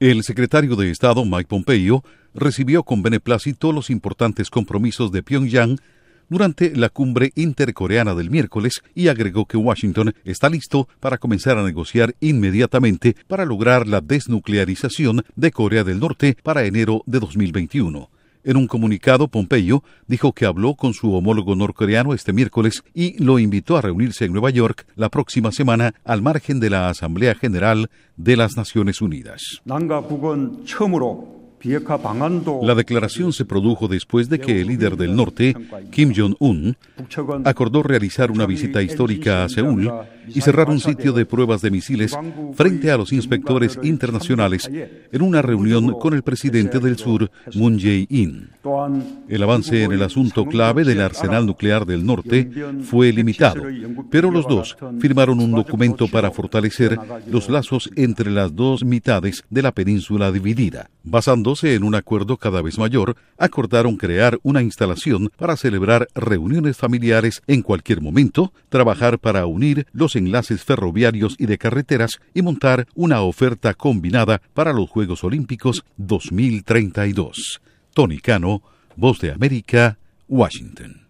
El secretario de Estado Mike Pompeo recibió con beneplácito los importantes compromisos de Pyongyang durante la cumbre intercoreana del miércoles y agregó que Washington está listo para comenzar a negociar inmediatamente para lograr la desnuclearización de Corea del Norte para enero de 2021. En un comunicado, Pompeo dijo que habló con su homólogo norcoreano este miércoles y lo invitó a reunirse en Nueva York la próxima semana al margen de la Asamblea General de las Naciones Unidas. La declaración se produjo después de que el líder del norte, Kim Jong-un, acordó realizar una visita histórica a Seúl y cerrar un sitio de pruebas de misiles frente a los inspectores internacionales en una reunión con el presidente del sur, Moon Jae-in. El avance en el asunto clave del arsenal nuclear del norte fue limitado, pero los dos firmaron un documento para fortalecer los lazos entre las dos mitades de la península dividida. Basándose en un acuerdo cada vez mayor, acordaron crear una instalación para celebrar reuniones familiares en cualquier momento, trabajar para unir los enlaces ferroviarios y de carreteras y montar una oferta combinada para los Juegos Olímpicos 2032. Tony Cano, Voz de América, Washington.